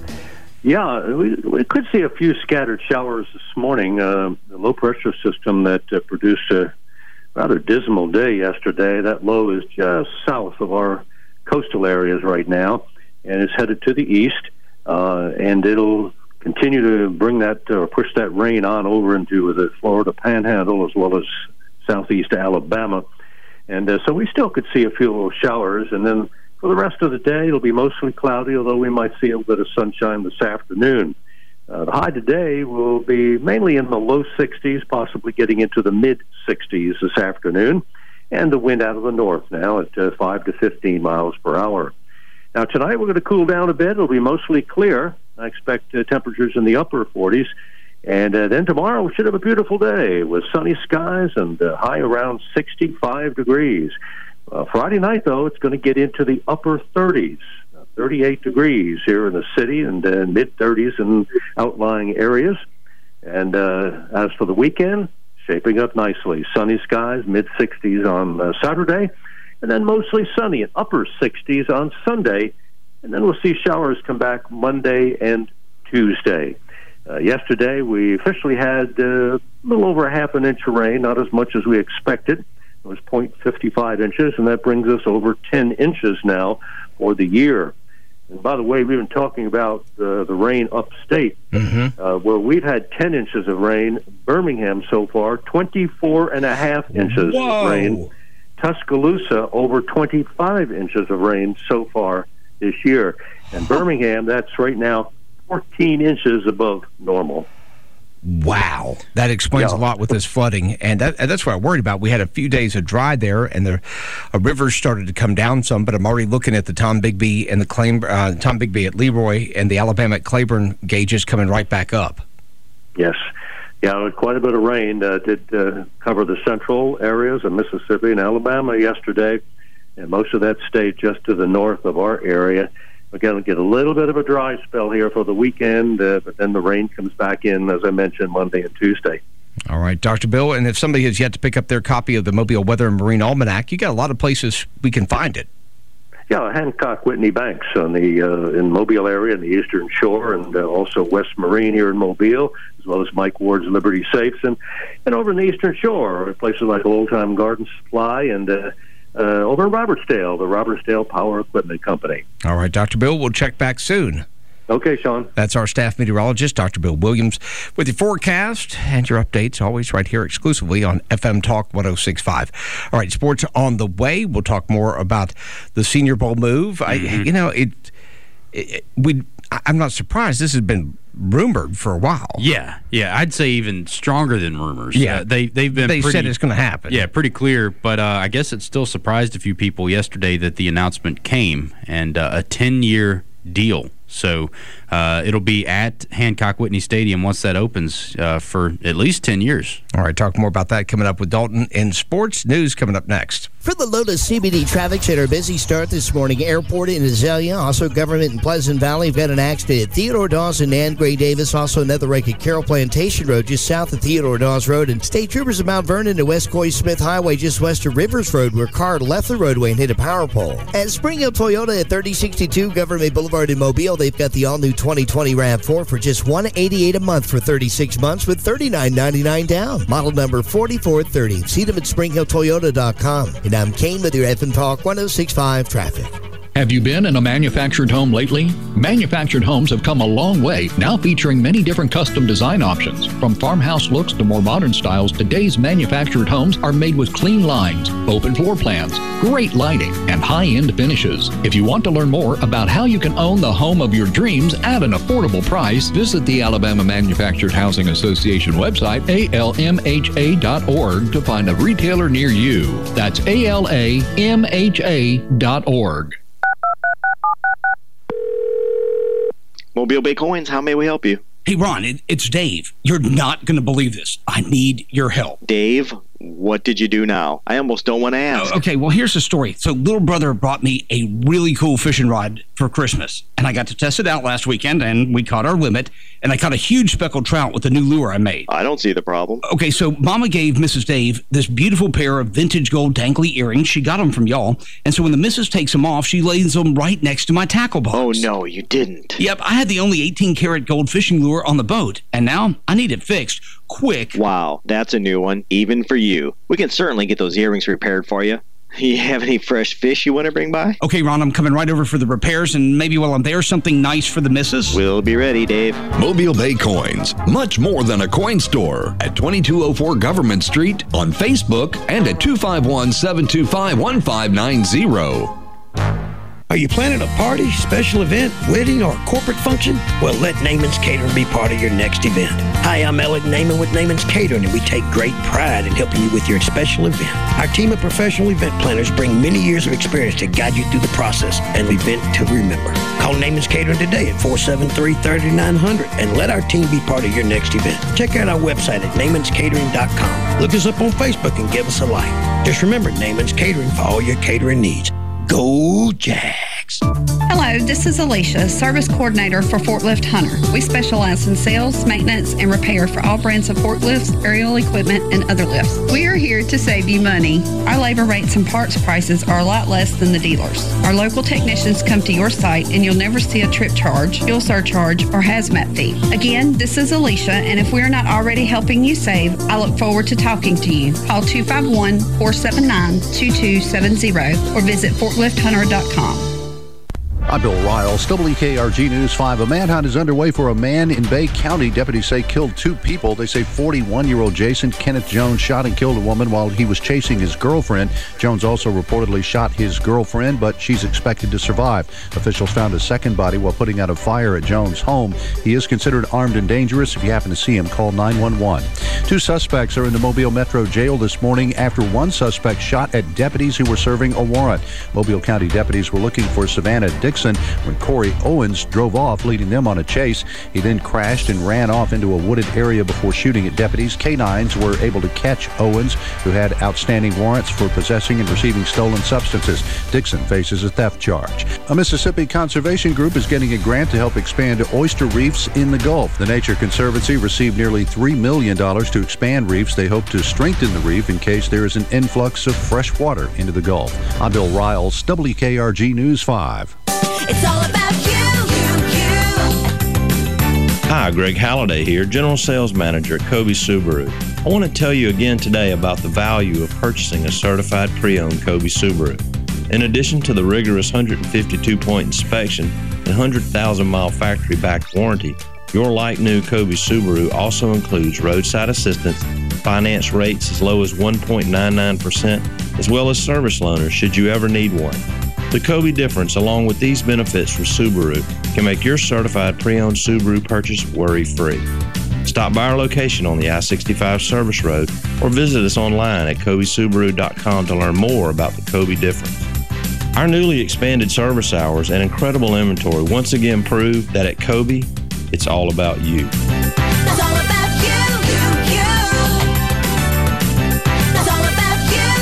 Yeah, we, we could see a few scattered showers this morning. Uh, the low-pressure system that uh, produced a, rather dismal day yesterday. That low is just south of our coastal areas right now, and it's headed to the east, uh, and it'll continue to bring that or uh, push that rain on over into the Florida Panhandle as well as southeast Alabama. And uh, so we still could see a few little showers, and then for the rest of the day, it'll be mostly cloudy, although we might see a bit of sunshine this afternoon. Uh, the high today will be mainly in the low sixties, possibly getting into the mid sixties this afternoon, and the wind out of the north now at uh, five to fifteen miles per hour. Now, tonight we're going to cool down a bit. It'll be mostly clear. I expect uh, temperatures in the upper forties. And uh, then tomorrow we should have a beautiful day with sunny skies and uh, high around sixty-five degrees. Uh, Friday night, though, it's going to get into the upper thirties, uh, thirty-eight degrees here in the city and uh, mid-thirties in outlying areas. And uh, as for the weekend, shaping up nicely. Sunny skies, mid-sixties on uh, Saturday, and then mostly sunny in upper sixties on Sunday. And then we'll see showers come back Monday and Tuesday. Uh, yesterday, we officially had uh, a little over a half an inch of rain, not as much as we expected. It was zero point five five inches, and that brings us over ten inches now for the year. And by the way, we've been talking about uh, the rain upstate, mm-hmm. uh, where we've had ten inches of rain. Birmingham so far, twenty-four and a half inches Whoa. of rain. Tuscaloosa, over twenty-five inches of rain so far this year. And Birmingham, that's right now fourteen inches above normal. Wow. That explains yeah. a lot with this flooding. And, that, and that's what I worried about. We had a few days of dry there, and the uh, rivers started to come down some, but I'm already looking at the Tom Bigby and the Claim, uh, Tom Bigby at Leroy and the Alabama at Claiborne gauges coming right back up. Yes. Yeah, quite a bit of rain uh, did uh, cover the central areas of Mississippi and Alabama yesterday, and most of that stayed just to the north of our area. We're going to get a little bit of a dry spell here for the weekend, uh, but then the rain comes back in, as I mentioned, Monday and Tuesday. All right, Doctor Bill, and if somebody has yet to pick up their copy of the Mobile Weather and Marine Almanac, you got a lot of places we can find it. Yeah, Hancock Whitney Banks on the uh, in Mobile area and the Eastern Shore, and uh, also West Marine here in Mobile, as well as Mike Ward's Liberty Safes, and, and over in the Eastern Shore, places like Old Time Garden Supply, and uh, uh, over in Robertsdale, the Robertsdale Power Equipment Company. All right, Doctor Bill, we'll check back soon. Okay, Sean. That's our staff meteorologist, Doctor Bill Williams, with your forecast and your updates, always right here exclusively on F M Talk one oh six point five. All right, sports on the way. We'll talk more about the Senior Bowl move. I, you know, it. it we. I'm not surprised. This has been rumored for a while. Yeah, yeah. I'd say even stronger than rumors. Yeah, uh, they they've been. They pretty, said it's going to happen. Yeah, pretty clear. But uh, I guess it still surprised a few people yesterday that the announcement came, and uh, a ten-year deal. So uh, it'll be at Hancock Whitney Stadium once that opens uh, for at least ten years. All right, talk more about that coming up with Dalton in sports news coming up next. For the Lotus C B D traffic center, busy start this morning. Airport in Azalea, also government in Pleasant Valley. We've got an accident at Theodore Dawes and Gray Davis. Also another wreck at Carroll Plantation Road, just south of Theodore Dawes Road. And state troopers of Mount Vernon to West Coy Smith Highway, just west of Rivers Road, where a car left the roadway and hit a power pole. At Spring Hill Toyota at thirty sixty-two Government Boulevard in Mobile, they've got the all-new twenty twenty RAV four for just one hundred eighty-eight dollars a month for thirty-six months with thirty-nine ninety-nine down. Model number forty-four thirty. See them at spring hill toyota dot com. And I'm Kane with your F M Talk one oh six point five traffic. Have you been in a manufactured home lately? Manufactured homes have come a long way, now featuring many different custom design options. From farmhouse looks to more modern styles, today's manufactured homes are made with clean lines, open floor plans, great lighting, and high-end finishes. If you want to learn more about how you can own the home of your dreams at an affordable price, visit the Alabama Manufactured Housing Association website, A L M H A dot org, to find a retailer near you. That's A L A M H A dot org. Mobile Bay Coins, how may we help you? Hey, Ron, it, it's Dave. You're not going to believe this. I need your help. Dave, what did you do now? I almost don't want to ask. Uh, okay, well, here's the story. So, little brother brought me a really cool fishing rod for Christmas, and I got to test it out last weekend, and we caught our limit, and I caught a huge speckled trout with the new lure I made. I don't see the problem. Okay, so Mama gave Missus Dave this beautiful pair of vintage gold dangly earrings. She got them from y'all, and so when the missus takes them off, she lays them right next to my tackle box. Oh, no, you didn't. Yep, I had the only eighteen karat gold fishing lure on the boat, and now I need it fixed. quick. Wow, that's a new one, even for you. We can certainly get those earrings repaired for you. You have any fresh fish you want to bring by? Okay, Ron, I'm coming right over for the repairs, and maybe while I'm there, something nice for the missus. We'll be ready, Dave. Mobile Bay Coins, much more than a coin store, at twenty-two oh four Government Street, on Facebook, and at two five one, seven two five, one five nine zero. Are you planning a party, special event, wedding, or corporate function? Well, let Naaman's Catering be part of your next event. Hi, I'm Alec Naaman with Naaman's Catering, and we take great pride in helping you with your special event. Our team of professional event planners bring many years of experience to guide you through the process and event to remember. Call Naaman's Catering today at four seven three, three nine zero zero and let our team be part of your next event. Check out our website at naamans catering dot com. Look us up on Facebook and give us a like. Just remember, Naaman's Catering for all your catering needs. Go Jags! Hello, this is Alicia, Service Coordinator for Forklift Hunter. We specialize in sales, maintenance, and repair for all brands of forklifts, aerial equipment, and other lifts. We are here to save you money. Our labor rates and parts prices are a lot less than the dealers. Our local technicians come to your site, and you'll never see a trip charge, fuel surcharge, or hazmat fee. Again, this is Alicia, and if we're not already helping you save, I look forward to talking to you. Call two five one, four seven nine, two two seven zero or visit forklift hunter dot com. I'm Bill Riles, W K R G News five. A manhunt is underway for a man in Bay County. Deputies say killed two people. They say forty-one-year-old Jason Kenneth Jones shot and killed a woman while he was chasing his girlfriend. Jones also reportedly shot his girlfriend, but she's expected to survive. Officials found a second body while putting out a fire at Jones' home. He is considered armed and dangerous. If you happen to see him, call nine one one. Two suspects are in the Mobile Metro Jail this morning after one suspect shot at deputies who were serving a warrant. Mobile County deputies were looking for Savannah Dixon when Corey Owens drove off, leading them on a chase. He then crashed and ran off into a wooded area before shooting at deputies. Canines were able to catch Owens, who had outstanding warrants for possessing and receiving stolen substances. Dixon faces a theft charge. A Mississippi conservation group is getting a grant to help expand oyster reefs in the Gulf. The Nature Conservancy received nearly three million dollars to expand reefs. They hope to strengthen the reef in case there is an influx of fresh water into the Gulf. I'm Bill Riles, W K R G News five. It's all about you, you, you. Hi, Greg Halliday here, General Sales Manager at Kobe Subaru. I want to tell you again today about the value of purchasing a certified pre-owned Kobe Subaru. In addition to the rigorous one hundred fifty-two point inspection and one hundred thousand mile factory-backed warranty, your like new Kobe Subaru also includes roadside assistance, finance rates as low as one point nine nine percent, as well as service loaners should you ever need one. The Kobe difference, along with these benefits from Subaru, can make your certified pre-owned Subaru purchase worry-free. Stop by our location on the I sixty-five Service Road or visit us online at kobe subaru dot com to learn more about the Kobe difference. Our newly expanded service hours and incredible inventory once again prove that at Kobe, it's all about you. It's all about you, you, you. It's all about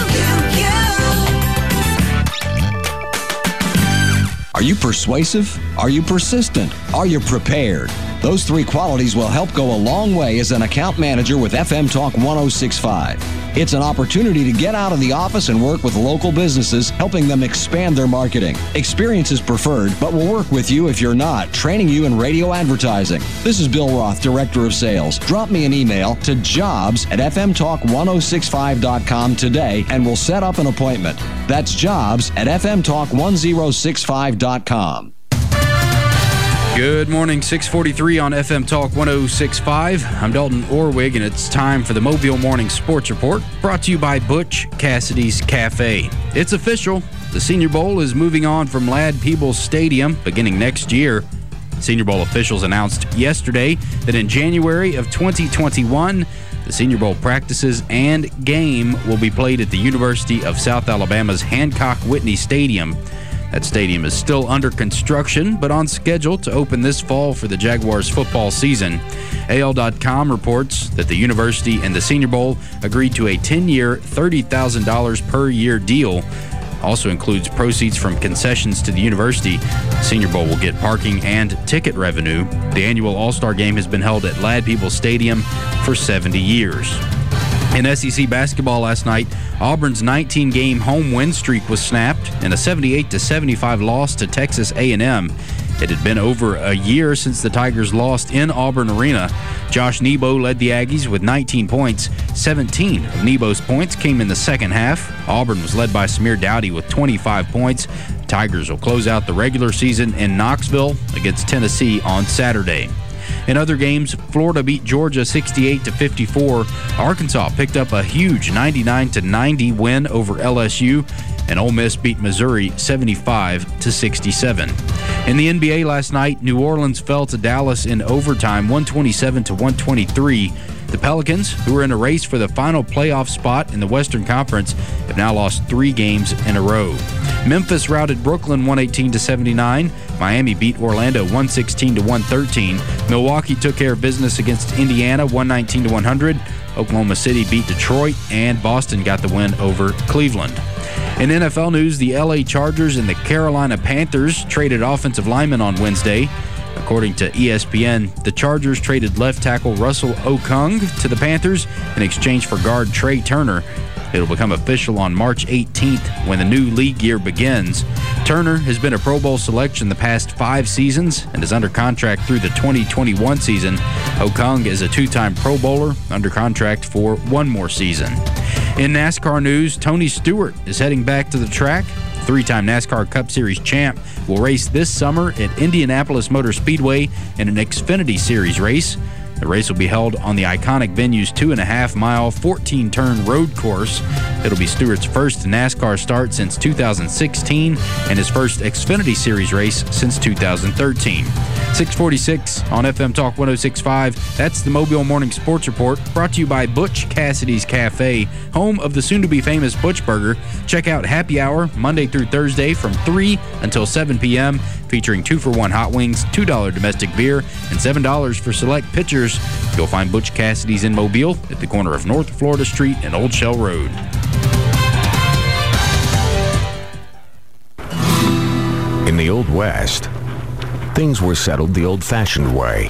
you, you, you. Are you persuasive? Are you persistent? Are you prepared? Those three qualities will help go a long way as an account manager with F M Talk one oh six point five. It's an opportunity to get out of the office and work with local businesses, helping them expand their marketing. Experience is preferred, but we'll work with you if you're not, training you in radio advertising. This is Bill Roth, Director of Sales. Drop me an email to jobs at f m talk ten sixty-five dot com today, and we'll set up an appointment. That's jobs at f m talk ten sixty-five dot com. Good morning, six forty-three on F M Talk one oh six point five. I'm Dalton Orwig, and it's time for the Mobile Morning Sports Report, brought to you by Butch Cassidy's Cafe. It's official. The Senior Bowl is moving on from Ladd-Peebles Stadium beginning next year. Senior Bowl officials announced yesterday that in January of twenty twenty-one, the Senior Bowl practices and game will be played at the University of South Alabama's Hancock-Whitney Stadium. That stadium is still under construction, but on schedule to open this fall for the Jaguars football season. A L dot com reports that the university and the Senior Bowl agreed to a ten-year, thirty thousand dollars per year deal. Also includes proceeds from concessions to the university. Senior Bowl will get parking and ticket revenue. The annual All-Star Game has been held at Ladd-Peebles Stadium for seventy years. In S E C basketball last night, Auburn's nineteen-game home win streak was snapped in a seventy-eight to seventy-five loss to Texas A and M. It had been over a year since the Tigers lost in Auburn Arena. Josh Nebo led the Aggies with nineteen points. seventeen of Nebo's points came in the second half. Auburn was led by Samir Dowdy with twenty-five points. The Tigers will close out the regular season in Knoxville against Tennessee on Saturday. In other games, Florida beat Georgia sixty-eight to fifty-four. Arkansas picked up a huge ninety-nine to ninety win over L S U, and Ole Miss beat Missouri seventy-five to sixty-seven. In the N B A last night, New Orleans fell to Dallas in overtime, one twenty-seven to one twenty-three. The Pelicans, who are in a race for the final playoff spot in the Western Conference, have now lost three games in a row. Memphis routed Brooklyn one eighteen to seventy-nine. Miami beat Orlando one sixteen to one thirteen. Milwaukee took care of business against Indiana one nineteen to one hundred. Oklahoma City beat Detroit, and Boston got the win over Cleveland. In N F L news, the L A Chargers and the Carolina Panthers traded offensive linemen on Wednesday. According to E S P N, the Chargers traded left tackle Russell Okung to the Panthers in exchange for guard Trey Turner. It'll become official on March eighteenth when the new league year begins. Turner has been a Pro Bowl selection the past five seasons and is under contract through the twenty twenty-one season. Okung is a two-time Pro Bowler under contract for one more season. In NASCAR news, Tony Stewart is heading back to the track. Three-time NASCAR Cup Series champ will race this summer at Indianapolis Motor Speedway in an Xfinity Series race. The race will be held on the iconic venue's two and a half mile, fourteen turn road course. It'll be Stewart's first NASCAR start since two thousand sixteen and his first Xfinity Series race since two thousand thirteen. six forty-six on F M Talk one oh six point five. That's the Mobile Morning Sports Report, brought to you by Butch Cassidy's Cafe, home of the soon-to-be-famous Butch Burger. Check out Happy Hour Monday through Thursday from three until seven p.m., featuring two for one hot wings, two dollars domestic beer, and seven dollars for select pitchers. You'll find Butch Cassidy's in Mobile at the corner of North Florida Street and Old Shell Road. In the Old West, things were settled the old-fashioned way.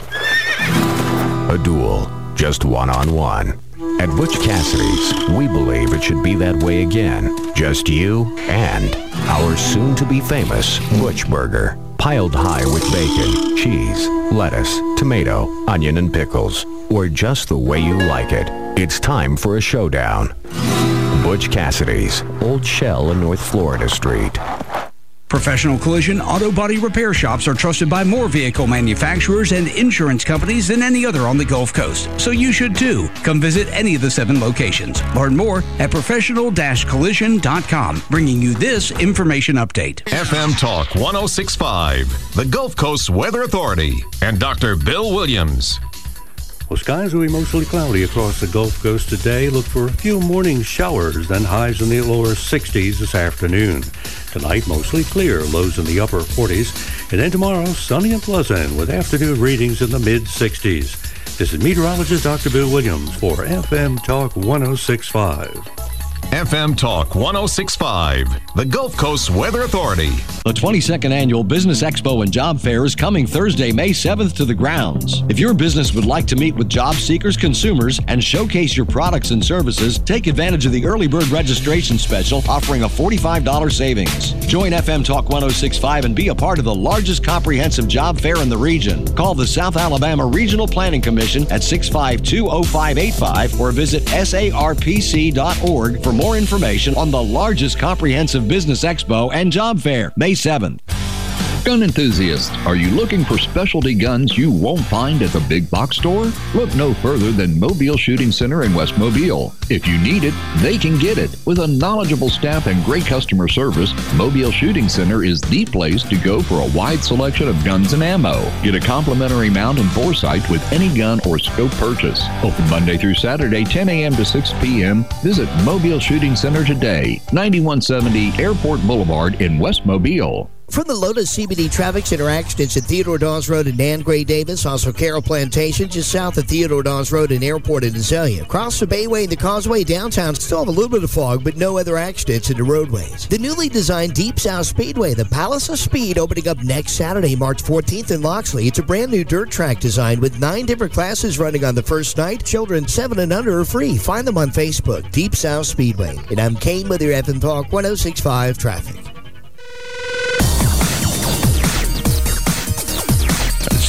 A duel, just one-on-one. At Butch Cassidy's, we believe it should be that way again. Just you and our soon-to-be-famous Butch Burger. Piled high with bacon, cheese, lettuce, tomato, onion, and pickles. Or just the way you like it. It's time for a showdown. Butch Cassidy's, Old Shell and North Florida Street. Professional Collision Auto Body Repair Shops are trusted by more vehicle manufacturers and insurance companies than any other on the Gulf Coast. So you should too. Come visit any of the seven locations. Learn more at professional dash collision dot com, bringing you this information update. F M Talk one oh six point five, the Gulf Coast Weather Authority, and Doctor Bill Williams. Well, skies will be mostly cloudy across the Gulf Coast today. Look for a few morning showers, then highs in the lower sixties this afternoon. Tonight, mostly clear, lows in the upper forties. And then tomorrow, sunny and pleasant with afternoon readings in the mid-sixties. This is meteorologist Doctor Bill Williams for F M Talk one oh six point five. F M Talk one oh six point five, the Gulf Coast Weather Authority. The twenty-second Annual Business Expo and Job Fair is coming Thursday, May seventh to the grounds. If your business would like to meet with job seekers, consumers, and showcase your products and services, take advantage of the early bird registration special offering a forty-five dollars savings. Join F M Talk one oh six point five and be a part of the largest comprehensive job fair in the region. Call the South Alabama Regional Planning Commission at six five two oh five eight five or visit S A R P C dot org for more information on the largest comprehensive business expo and job fair, May seventh. Gun enthusiasts, are you looking for specialty guns you won't find at the big box store? Look no further than Mobile Shooting Center in West Mobile. If you need it, they can get it. With a knowledgeable staff and great customer service, Mobile Shooting Center is the place to go for a wide selection of guns and ammo. Get a complimentary mount and foresight with any gun or scope purchase. Open Monday through Saturday, ten a.m. to six p.m. Visit Mobile Shooting Center today, ninety-one seventy Airport Boulevard in West Mobile. From the Lotus C B D Traffic Center accidents at Theodore Dawes Road and Dan Gray Davis, also Carroll Plantation, just south of Theodore Dawes Road and Airport in Azalea. Across the Bayway and the Causeway downtown, still have a little bit of fog, but no other accidents in the roadways. The newly designed Deep South Speedway, the Palace of Speed, opening up next Saturday, March fourteenth in Loxley. It's a brand new dirt track design with nine different classes running on the first night. Children seven and under are free. Find them on Facebook, Deep South Speedway. And I'm Kane with your F M Talk one oh six point five Traffic.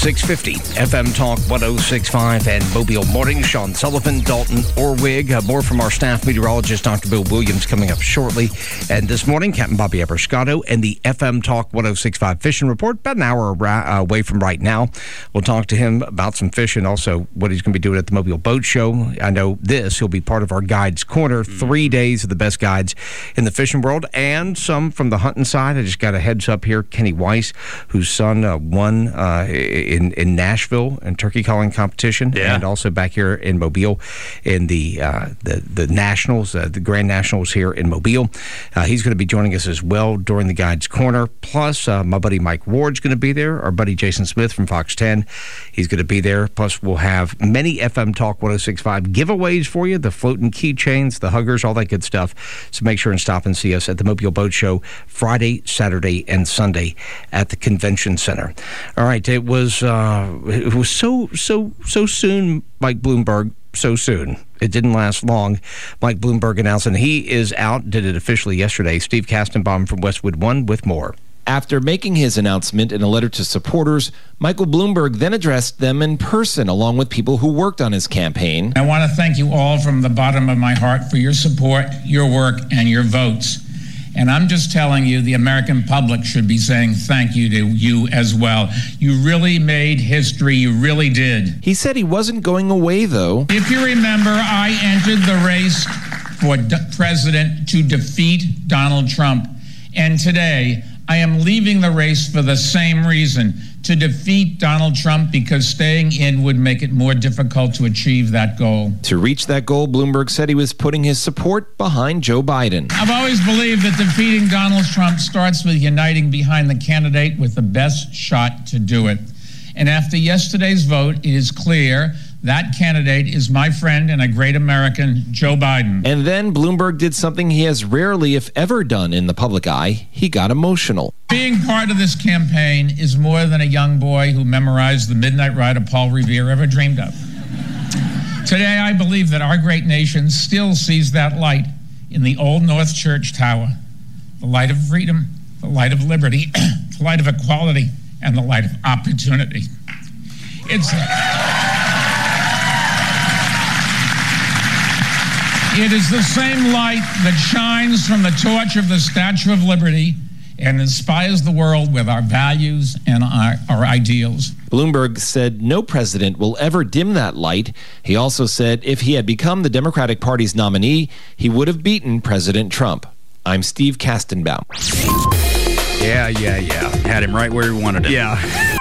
six fifty F M Talk one oh six point five and Mobile Morning. Sean Sullivan, Dalton Orwig. Uh, more from our staff meteorologist, Doctor Bill Williams, coming up shortly. And this morning, Captain Bobby Eberscotto and the F M Talk one oh six point five Fishing Report, about an hour ra- away from right now. We'll talk to him about some fishing, also what he's going to be doing at the Mobile Boat Show. I know this, he'll be part of our Guides Corner, three days of the best guides in the fishing world, and some from the hunting side. I just got a heads up here. Kenny Weiss, whose son uh, won uh, in, in Nashville in turkey calling competition, Yeah. and also back here in Mobile in the uh, the, the Nationals, uh, the Grand Nationals here in Mobile. Uh, he's going to be joining us as well during the Guides Corner. Plus, uh, my buddy Mike Ward's going to be there. Our buddy Jason Smith from Fox ten, he's going to be there. Plus, we'll have many F M Talk one oh six point five giveaways for you, the floating keychains, the huggers, all that good stuff. So make sure and stop and see us at the Mobile Boat Show Friday, Saturday, and Sunday at the Convention Center. All right, it was uh, it was so so so soon, Mike Bloomberg. So soon. It didn't last long. Mike Bloomberg announcing he is out, did it officially yesterday. Steve Kastenbaum from Westwood One with more. After making his announcement in a letter to supporters, Michael Bloomberg then addressed them in person along with people who worked on his campaign. I want to thank you all from the bottom of my heart for your support, your work, and your votes. And I'm just telling you, the American public should be saying thank you to you as well. You really made history. You really did. He said he wasn't going away, though. If you remember, I entered the race for d- president to defeat Donald Trump. And today, I am leaving the race for the same reason, to defeat Donald Trump, because staying in would make it more difficult to achieve that goal. To reach that goal, Bloomberg said he was putting his support behind Joe Biden. I've always believed that defeating Donald Trump starts with uniting behind the candidate with the best shot to do it. And after yesterday's vote, it is clear that candidate is my friend and a great American, Joe Biden. And then Bloomberg did something he has rarely, if ever, done in the public eye. He got emotional. Being part of this campaign is more than a young boy who memorized the Midnight Ride of Paul Revere ever dreamed of. Today, I believe that our great nation still sees that light in the Old North Church Tower, the light of freedom, the light of liberty, the light of equality, and the light of opportunity. It's... It is the same light that shines from the torch of the Statue of Liberty and inspires the world with our values and our, our ideals. Bloomberg said no president will ever dim that light. He also said if he had become the Democratic Party's nominee, he would have beaten President Trump. I'm Steve Kastenbaum. Yeah, yeah, yeah. Had him right where he wanted him. Yeah.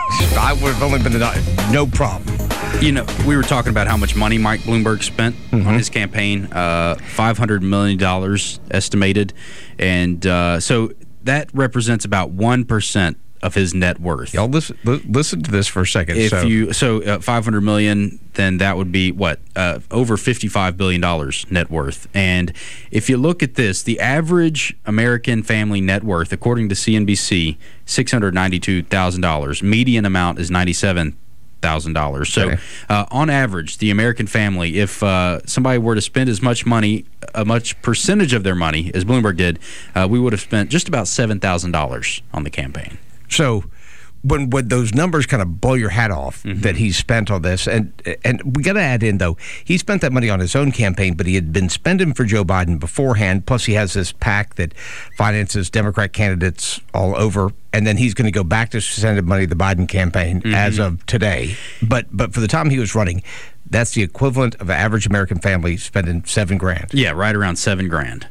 I would have only been a, no problem. You know, we were talking about how much money Mike Bloomberg spent mm-hmm. on his campaign, uh, five hundred million dollars estimated. And uh, so that represents about one percent of his net worth. Y'all listen, listen to this for a second. If so. you So uh, five hundred million dollars, then that would be, what, uh, over fifty-five billion dollars net worth. And if you look at this, the average American family net worth, according to C N B C, six hundred ninety-two thousand dollars. Median amount is ninety-seven thousand dollars. So okay. uh, on average, the American family, if uh, somebody were to spend as much money, a much percentage of their money as Bloomberg did, uh, we would have spent just about seven thousand dollars on the campaign. So when when those numbers kind of blow your hat off Mm-hmm. that he's spent on this, and and we got to add in, though, he spent that money on his own campaign, but he had been spending for Joe Biden beforehand, plus he has this PAC that finances Democrat candidates all over, and then he's going to go back to sending money to the Biden campaign Mm-hmm. as of today. But but for the time he was running, that's the equivalent of an average American family spending seven grand. Yeah, right around seven grand.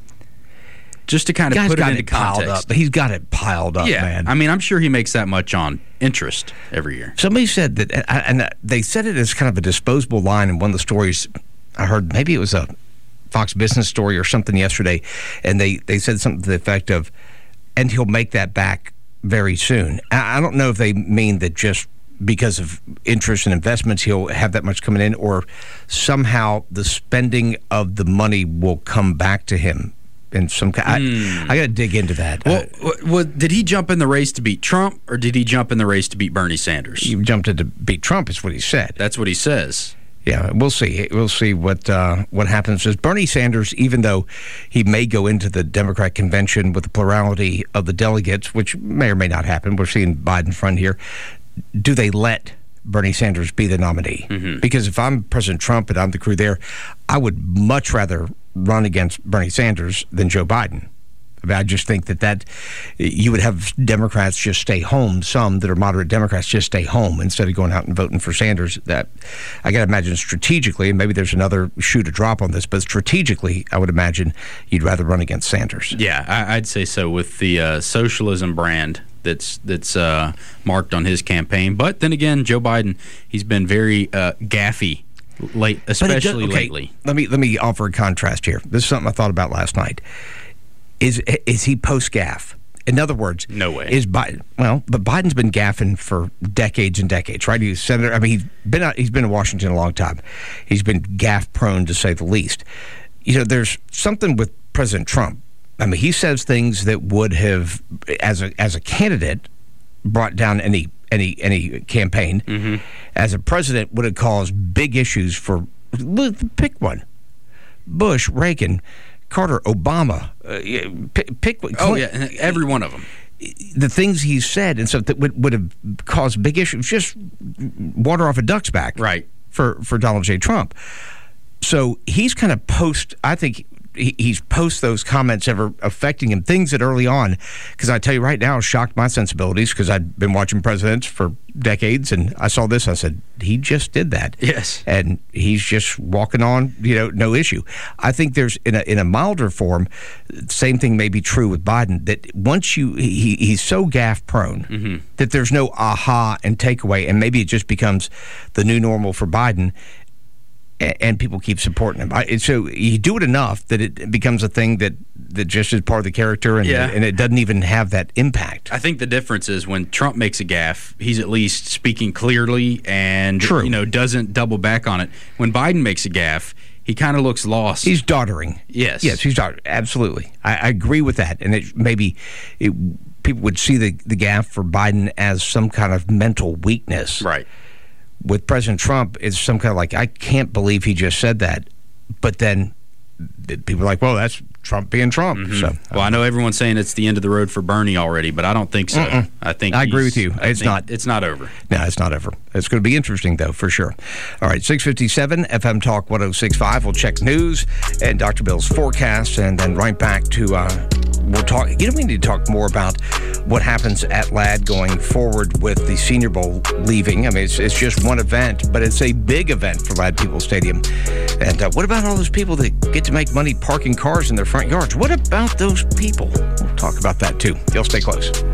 Just to kind of Guy's put it got into it piled context. up. He's got it piled up, yeah, man. I mean, I'm sure he makes that much on interest every year. Somebody said that, and they said it as kind of a disposable line in one of the stories I heard. Maybe it was a Fox Business story or something yesterday, and they, they said something to the effect of, and he'll make that back very soon. I don't know if they mean that just because of interest and investments he'll have that much coming in, or somehow the spending of the money will come back to him in some kind. Mm. I, I got to dig into that. Well, uh, well, did he jump in the race to beat Trump, or did he jump in the race to beat Bernie Sanders? He jumped in to beat Trump, is what he said. That's what he says. Yeah, we'll see. We'll see what uh, what happens. As Bernie Sanders, even though he may go into the Democrat convention with the plurality of the delegates, which may or may not happen, we're seeing Biden front here. Do they let Bernie Sanders be the nominee. Mm-hmm. Because if I'm President Trump and I'm the crew there, I would much rather run against Bernie Sanders than Joe Biden. I mean, I just think that that you would have Democrats just stay home. Some that are moderate Democrats just stay home instead of going out and voting for Sanders. That I got to imagine strategically, and maybe there's another shoe to drop on this, but strategically, I would imagine you'd rather run against Sanders. Yeah, I, I'd say so with the uh, socialism brand that's that's uh, marked on his campaign. But then again, Joe Biden, he's been very uh, gaffy late, especially okay, lately. Let me let me offer a contrast here. This is something I thought about last night. Is is he post-gaffe? In other words, no way. Is Biden? Well, but Biden's been gaffing for decades and decades, right? He's senator. I mean, he's been out, he's been in Washington a long time. He's been gaffe-prone, to say the least. You know, there's something with President Trump. I mean, he says things that would have, as a as a candidate, brought down any any any campaign. Mm-hmm. As a president, would have caused big issues for. Pick one: Bush, Reagan, Carter, Obama, uh, pick, pick Clinton. Oh, yeah, every one of them. The things he said and stuff that would, would have caused big issues, just water off a duck's back. Right. For, for Donald J. Trump. So he's kind of post, I think he, he's post those comments ever affecting him, things that early on, because I tell you right now, shocked my sensibilities because I'd been watching presidents for decades, and I saw this, I said, he just did that. Yes. And he's just walking on, you know, no issue. I think there's, in a in a milder form, same thing may be true with Biden, that once you, he, he's so gaffe prone mm-hmm. that there's no aha and takeaway, and maybe it just becomes the new normal for Biden, and people keep supporting him. I, so you do it enough that it becomes a thing that, that just is part of the character, and, yeah. and it doesn't even have that impact. I think the difference is when Trump makes a gaffe, he's at least speaking clearly and True. you know doesn't double back on it. When Biden makes a gaffe, he kind of looks lost. He's doddering. Yes. Yes, he's doddering. Absolutely. I, I agree with that. And it maybe it, people would see the, the gaffe for Biden as some kind of mental weakness. Right. With President Trump, it's some kind of like, I can't believe he just said that. But then people are like, well, that's Trump being Trump. Mm-hmm. So, well, I know everyone's saying it's the end of the road for Bernie already, but I don't think so. Mm-mm. I think I agree he's- with you. I It's think not. It's not over. No, it's not over. It's going to be interesting, though, for sure. All right, six fifty-seven, F M Talk one oh six point five. We'll check news and Doctor Bill's forecast, and then right back to, uh, we'll talk, you know, we need to talk more about what happens at Ladd going forward with the Senior Bowl leaving. I mean, it's, it's just one event, but it's a big event for Ladd Peoples Stadium. And uh, what about all those people that get to make money parking cars in their front yards? What about those people? We'll talk about that, too. You'll stay close.